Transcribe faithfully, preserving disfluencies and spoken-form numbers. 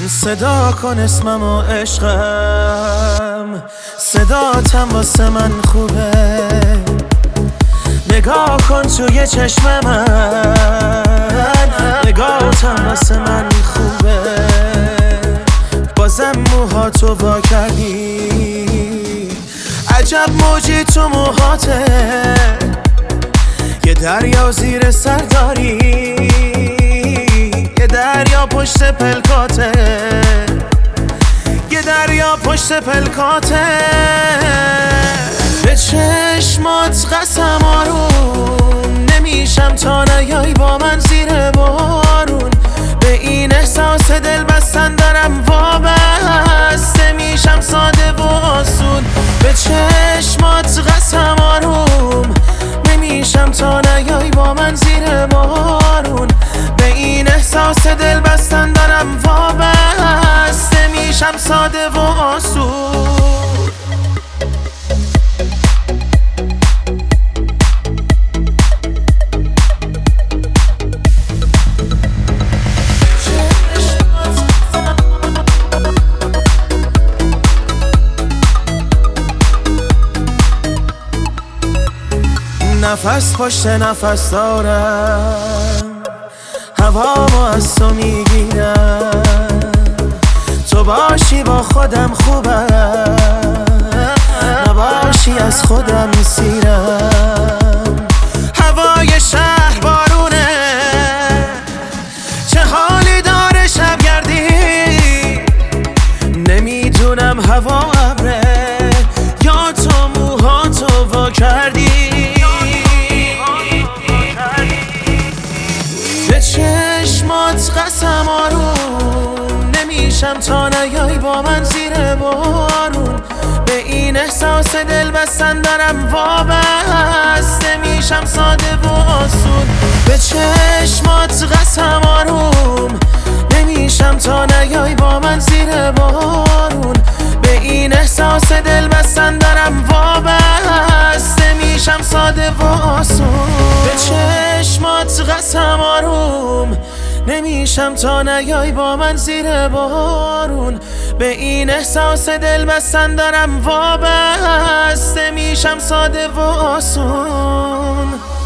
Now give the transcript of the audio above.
صدا کن اسمم و عشقم، صداتم واسه من خوبه. نگاه کن توی چشم من، نگاهتم واسه من خوبه. بازم موهاتو وا کردی، عجب موجی تو موهاته. یه دریا زیر سر داری، یه دریا پشت پلکاته، یه دریا پشت پلکاته. به چشمات قسم آروم نمیشم تا نیای با من زیر بارون. به این احساس دل بستن دارم وابسته میشم ساده و آسون. به چشمات قسم آروم نمیشم تا نیای با من زیر بارون. به این احساس دل بستن دارم وابسته میشم ساده و آسون. نفس پشت نفس دارم، هوامو از تو میگیرم. تو باشی با خودم خوبم، نباشی از خودم سیرم. هوای شهر بارونه، چه حالی داره شبگردی. نمیدونم هوا ابره یا تو موهاتو وا کردی. چشمات قسم آروم نمیشم تا نیای با من زیر بارون. به این احساس دل بستن دارم وابسته میشم ساده و آسون. به چشمات قسم آروم نمیشم تا نیای با من زیر بارون. به این احساس دل بستن دارم وابسته میشم ساده و آسون. به چشمات قسم آروم نمیشم تا نیای با من زیر بارون. به این احساس دل بستن دارم وابسته میشم ساده و آسون.